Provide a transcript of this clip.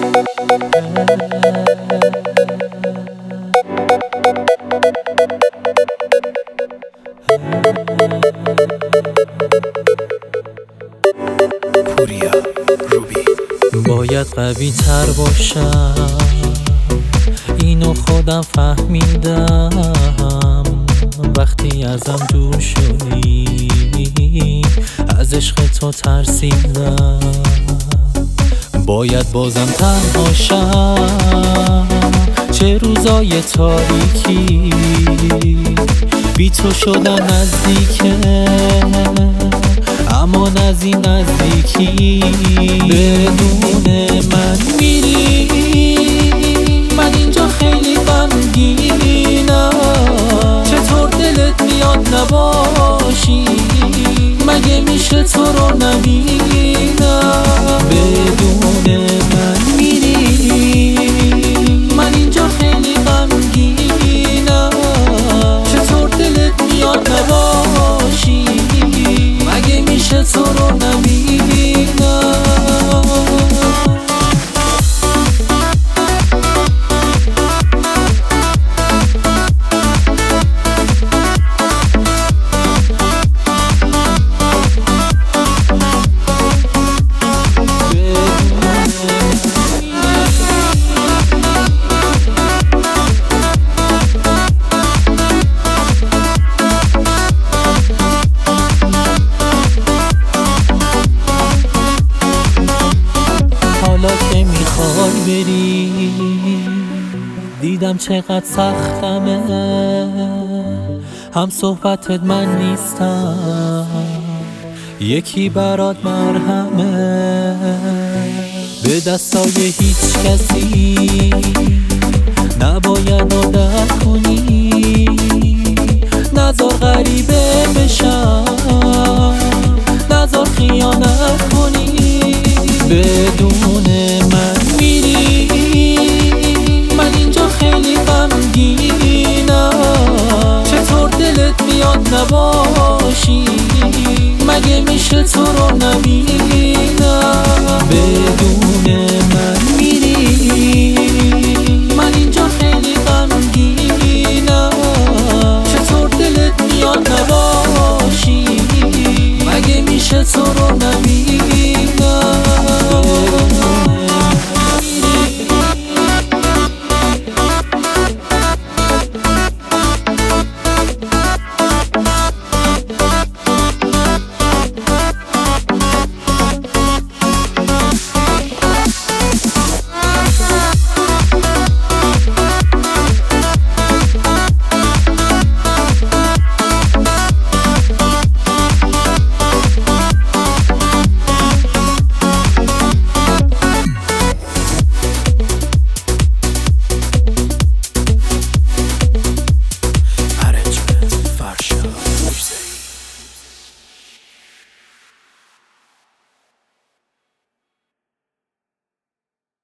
پوریا روبی. باید قوی تر باشم، اینو خودم فهمیدم. وقتی ازم دور شدی از عشق تو ترسیدم. باید بازم تنها شم، چه روزای تاریکی بی تو شدن نزدیکه، اما از این نزدیکی بدون من میری. من اینجا خیلی غمگینم، چطور دلت میاد نباشی؟ مگه میشه تو رو نبینم؟ بدون من میری. من اینجا خیلی غمگینم، چطور دلت میاد نباشی؟ مگه میشه تو رو نبینم؟ حالا که میخوای بری، دیدم چقدر سختمه. هم صحبتت من نیستم، یکی برات مرهمه. به دستای هیچ کسی نباید عادت کنی، نذار غریبه بشم، نذار خیانت کنی. بدون من میری. من اینجا خیلی غمگینم، چطور دلت میاد نباشی؟ مگه میشه تو رو نبینم؟